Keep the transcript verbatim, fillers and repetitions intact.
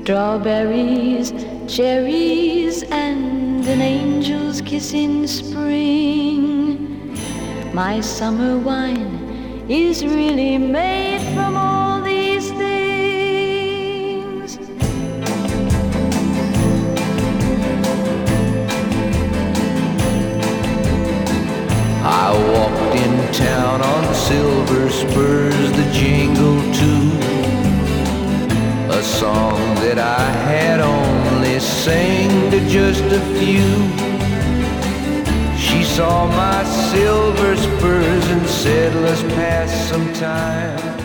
Strawberries, cherries, and an angel's kiss in spring. My summer wine is really made from all these things. I walked in town on silver spurs, the jingle too, a song that I had only sang to just a few. She saw my silver spurs and said, let's pass some time.